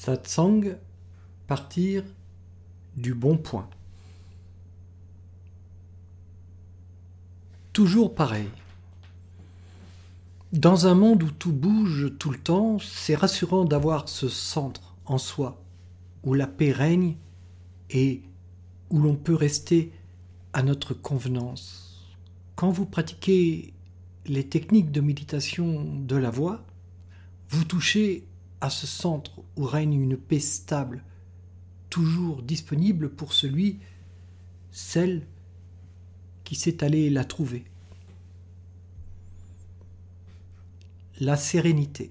Satsang, partir du bon point. Toujours pareil. Dans un monde où tout bouge tout le temps, c'est rassurant d'avoir ce centre en soi, où la paix règne et où l'on peut rester à notre convenance. Quand vous pratiquez les techniques de méditation de la voix, vous touchez à ce centre où règne une paix stable, toujours disponible pour celle qui sait aller la trouver. La sérénité.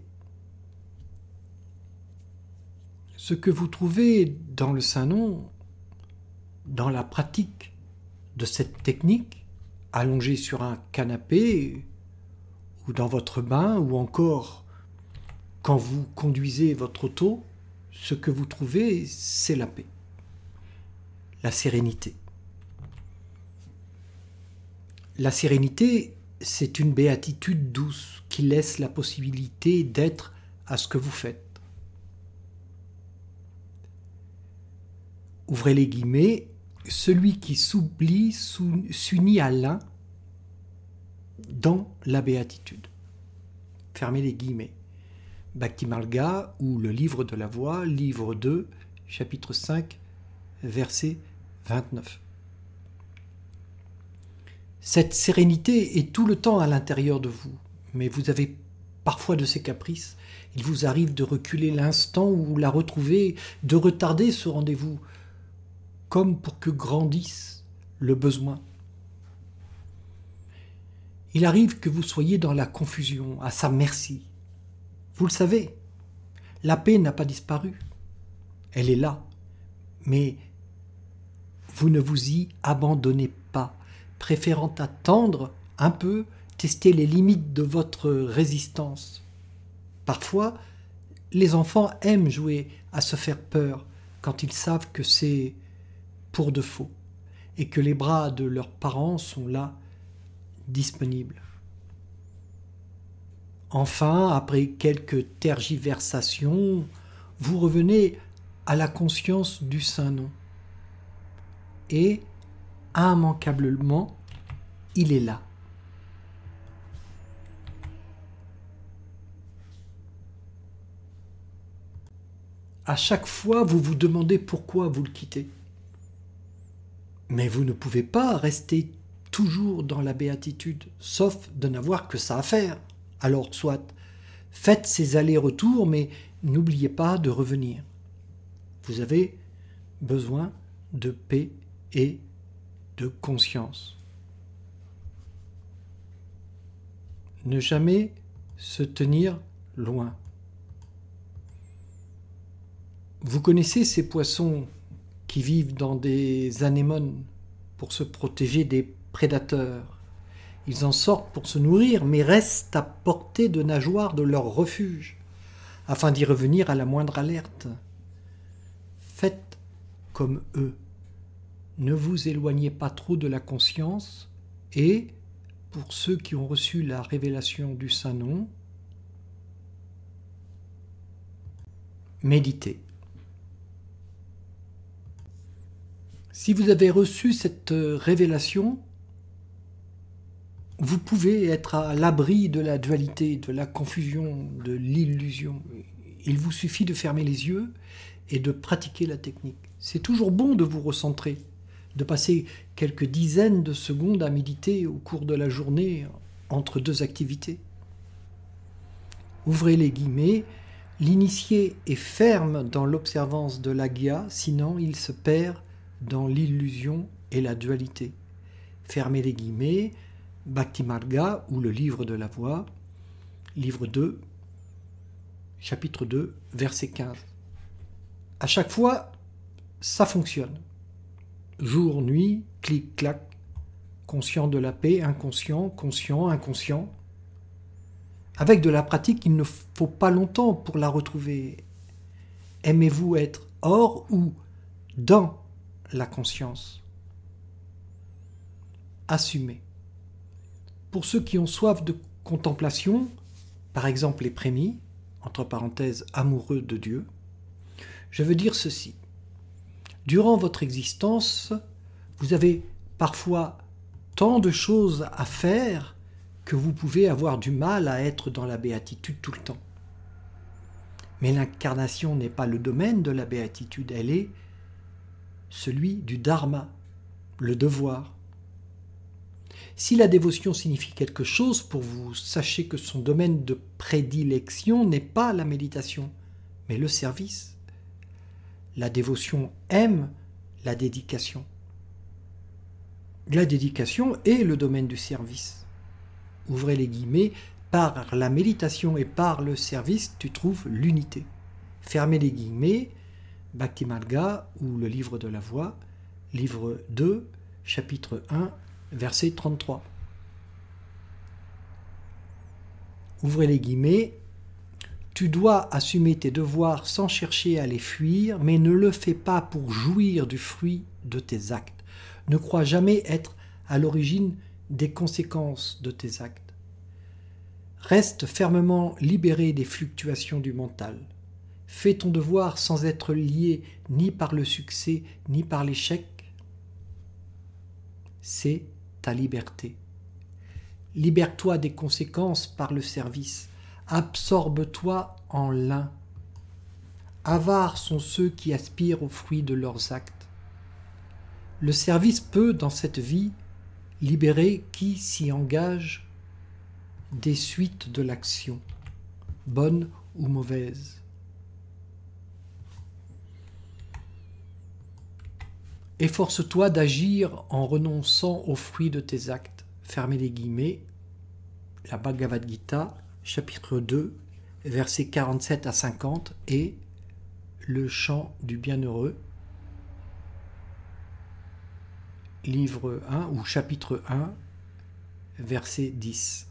Ce que vous trouvez dans le Saint-Nom, dans la pratique de cette technique, allongé sur un canapé, ou dans votre bain, ou encore quand vous conduisez votre auto, ce que vous trouvez, c'est la paix, la sérénité. La sérénité, c'est une béatitude douce qui laisse la possibilité d'être à ce que vous faites. Ouvrez les guillemets, celui qui s'oublie s'unit à l'un dans la béatitude. Fermez les guillemets. Bhakti-Marga ou le livre de la voix, livre 2, chapitre 5, verset 29. Cette sérénité est tout le temps à l'intérieur de vous, mais vous avez parfois de ces caprices. Il vous arrive de reculer l'instant où vous la retrouvez, de retarder ce rendez-vous, comme pour que grandisse le besoin. Il arrive que vous soyez dans la confusion, à sa merci. Vous le savez, la paix n'a pas disparu. Elle est là, mais vous ne vous y abandonnez pas, préférant attendre un peu, tester les limites de votre résistance. Parfois, les enfants aiment jouer à se faire peur quand ils savent que c'est pour de faux et que les bras de leurs parents sont là, disponibles. Enfin, après quelques tergiversations, vous revenez à la conscience du Saint-Nom. Et, immanquablement, il est là. À chaque fois, vous vous demandez pourquoi vous le quittez. Mais vous ne pouvez pas rester toujours dans la béatitude, sauf de n'avoir que ça à faire. Alors, soit, faites ces allers-retours, mais n'oubliez pas de revenir. Vous avez besoin de paix et de conscience. Ne jamais se tenir loin. Vous connaissez ces poissons qui vivent dans des anémones pour se protéger des prédateurs. Ils en sortent pour se nourrir, mais restent à portée de nageoires de leur refuge, afin d'y revenir à la moindre alerte. Faites comme eux. Ne vous éloignez pas trop de la conscience et, pour ceux qui ont reçu la révélation du Saint-Nom, méditez. Si vous avez reçu cette révélation, vous pouvez être à l'abri de la dualité, de la confusion, de l'illusion. Il vous suffit de fermer les yeux et de pratiquer la technique. C'est toujours bon de vous recentrer, de passer quelques dizaines de secondes à méditer au cours de la journée entre deux activités. Ouvrez les guillemets, l'initié est ferme dans l'observance de l'agya, sinon il se perd dans l'illusion et la dualité. Fermez les guillemets, Bhakti-Marga ou le livre de la voix, livre 2, chapitre 2, verset 15. À chaque fois, ça fonctionne. Jour, nuit, clic-clac, conscient de la paix, inconscient, conscient, inconscient. Avec de la pratique, il ne faut pas longtemps pour la retrouver. Aimez-vous être hors ou dans la conscience? Assumez. Pour ceux qui ont soif de contemplation, par exemple les prémis, entre parenthèses amoureux de Dieu, Je veux dire ceci. Durant votre existence, vous avez parfois tant de choses à faire que vous pouvez avoir du mal à être dans la béatitude tout le temps. Mais l'incarnation n'est pas le domaine de la béatitude, elle est celui du dharma, le devoir. Si la dévotion signifie quelque chose pour vous, sachez que son domaine de prédilection n'est pas la méditation, mais le service. La dévotion aime la dédication. La dédication est le domaine du service. Ouvrez les guillemets, par la méditation et par le service, tu trouves l'unité. Fermez les guillemets, Bhakti-Marga ou le livre de la voie, livre 2, chapitre 1, verset 33. Ouvrez les guillemets, tu dois assumer tes devoirs sans chercher à les fuir, mais ne le fais pas pour jouir du fruit de tes actes. Ne crois jamais être à l'origine des conséquences de tes actes. Reste fermement libéré des fluctuations du mental. Fais ton devoir sans être lié ni par le succès ni par l'échec. C'est ta liberté. Libère-toi des conséquences par le service. Absorbe-toi en l'un. Avares sont ceux qui aspirent aux fruits de leurs actes. Le service peut, dans cette vie, libérer qui s'y engage des suites de l'action, bonne ou mauvaise. Efforce-toi d'agir en renonçant aux fruits de tes actes. Fermez les guillemets. La Bhagavad Gita, chapitre 2, versets 47 à 50 et le chant du bienheureux, livre 1 ou chapitre 1, verset 10.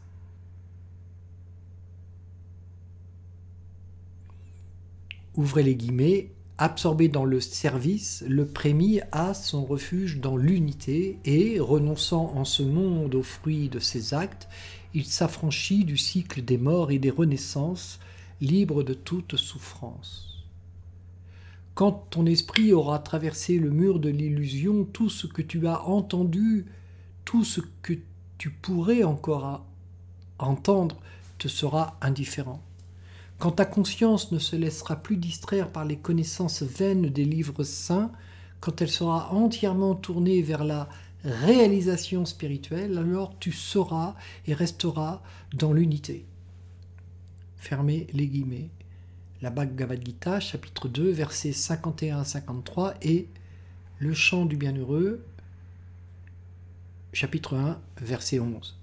Ouvrez les guillemets, absorbé dans le service, le prémis a son refuge dans l'unité et, renonçant en ce monde aux fruits de ses actes, il s'affranchit du cycle des morts et des renaissances, libre de toute souffrance. Quand ton esprit aura traversé le mur de l'illusion, tout ce que tu as entendu, tout ce que tu pourrais encore entendre, te sera indifférent. Quand ta conscience ne se laissera plus distraire par les connaissances vaines des livres saints, quand elle sera entièrement tournée vers la réalisation spirituelle, alors tu seras et resteras dans l'unité. Fermez les guillemets. La Bhagavad Gita, chapitre 2, versets 51 à 53 et le chant du bienheureux, chapitre 1, verset 11.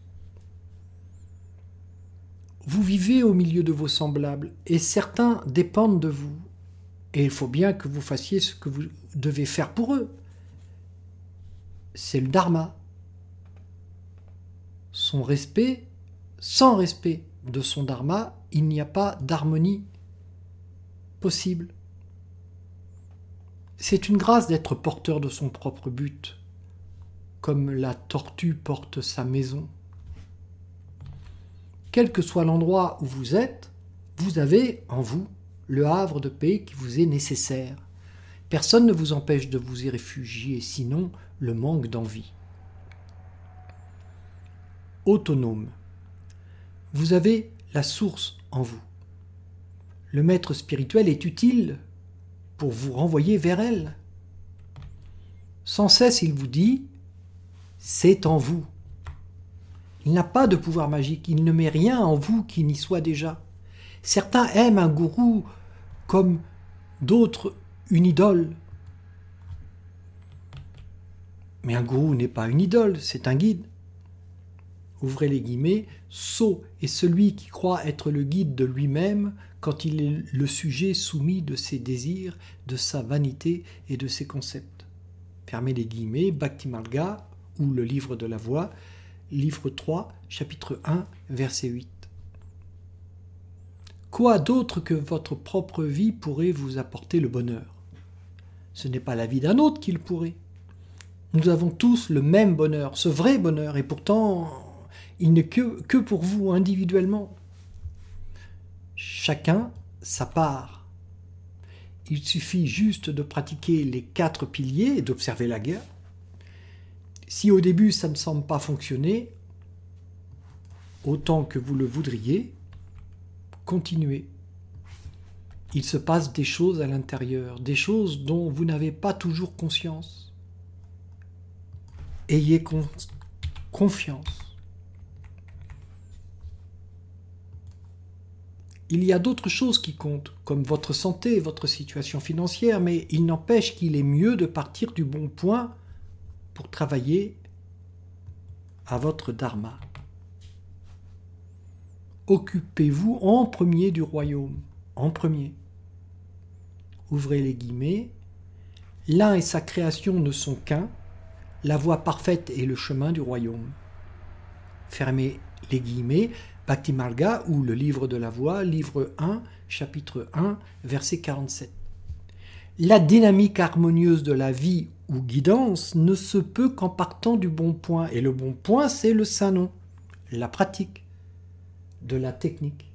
Vous vivez au milieu de vos semblables et certains dépendent de vous. Et il faut bien que vous fassiez ce que vous devez faire pour eux. C'est le dharma. Sans respect de son dharma, il n'y a pas d'harmonie possible. C'est une grâce d'être porteur de son propre but, comme la tortue porte sa maison. Quel que soit l'endroit où vous êtes, vous avez en vous le havre de paix qui vous est nécessaire. Personne ne vous empêche de vous y réfugier, sinon le manque d'envie. Autonome. Vous avez la source en vous. Le maître spirituel est utile pour vous renvoyer vers elle. Sans cesse, il vous dit « c'est en vous ». Il n'a pas de pouvoir magique, il ne met rien en vous qui n'y soit déjà. Certains aiment un gourou comme d'autres une idole. Mais un gourou n'est pas une idole, c'est un guide. Ouvrez les guillemets, sot est celui qui croit être le guide de lui-même quand il est le sujet soumis de ses désirs, de sa vanité et de ses concepts. Fermez les guillemets, Bhakti-Marga ou le livre de la voie, livre 3, chapitre 1, verset 8. Quoi d'autre que votre propre vie pourrait vous apporter le bonheur ? Ce n'est pas la vie d'un autre qui le pourrait. Nous avons tous le même bonheur, ce vrai bonheur, et pourtant, il n'est que pour vous individuellement. Chacun sa part. Il suffit juste de pratiquer les 4 piliers et d'observer la guerre. Si au début ça ne semble pas fonctionner, autant que vous le voudriez, continuez. Il se passe des choses à l'intérieur, des choses dont vous n'avez pas toujours conscience. Ayez confiance. Il y a d'autres choses qui comptent, comme votre santé, votre situation financière, mais il n'empêche qu'il est mieux de partir du bon point pour travailler à votre dharma. Occupez-vous en premier du royaume, en premier. Ouvrez les guillemets. L'un et sa création ne sont qu'un, la voie parfaite est le chemin du royaume. Fermez les guillemets. Bhakti Marga ou le livre de la voie, livre 1, chapitre 1, verset 47. La dynamique harmonieuse de la vie ou guidance ne se peut qu'en partant du bon point. Et le bon point, c'est le saint nom, la pratique de la technique.